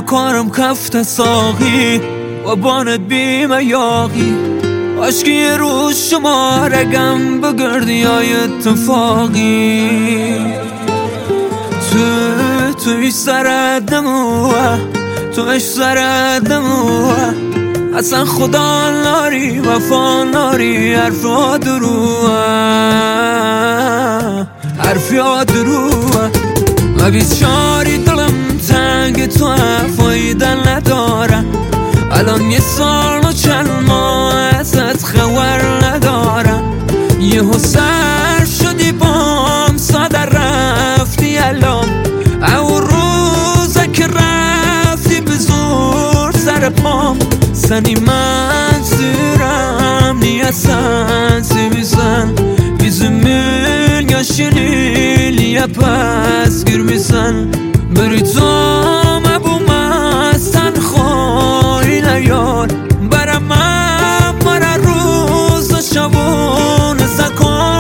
کارم کفت ساقی و بانت بیم یاقی عشقی رو شما رگم بگردی های اتفاقی توی سرت نموه توش سرت نموه اصلا خدا ناری وفا ناری حرفا دروه حرفا دروه و بیچاری دلم تنگ تو فایده نداره الان یه سال و چند ماه ازت خبر نداره یهو سر شدی بام ساده رفتی الان او روزه که رفتی به زور سر پام سنی من سرم نیه سنسی بیزن بیزمین یا شلیل یا پس گیر بیزن بری تو مبو مستن خواهی نیار برم مرا روز و شبون زکان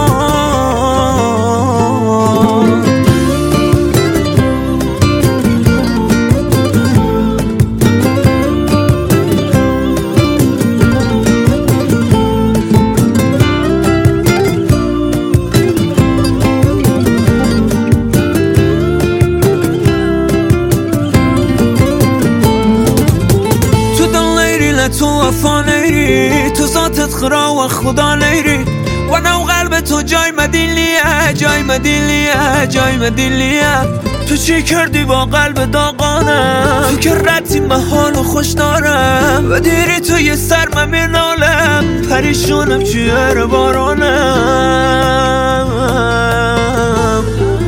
تو وفا نیری تو ذاتت خرا و خدا نیری و نو قلب تو جای مدیلیه جای مدیلیه جای مدیلیه تو چی کردی با قلب داغانم تو که ردی محال و خوش دارم و دیری تو یه سر من مینالم پریشونم چیه بارانم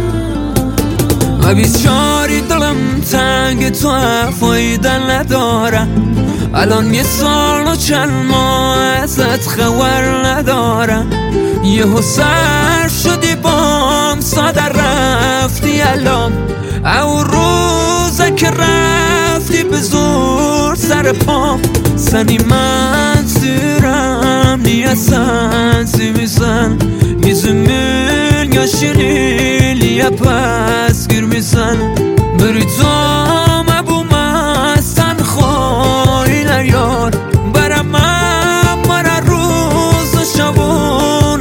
و بیچاری دلم تنگ تو فایده نداره الان یه سال و چند ماه ازت خبر نداره یهو سر شدی بام ساده رفتی الان او روزه که رفتی به زور سر پام سنی من سیرم نیه سنسی میزن میزمین یا شلیل یا پس گیر میزن بری تو مبو مستن خواهی نیار برم مرا روز و شبون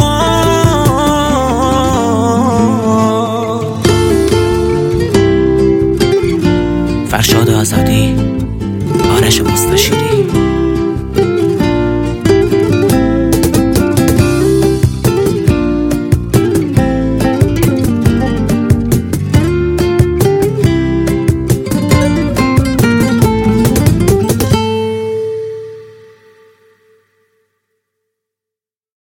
زکان فرشاد آزادی، آرش مستشیری.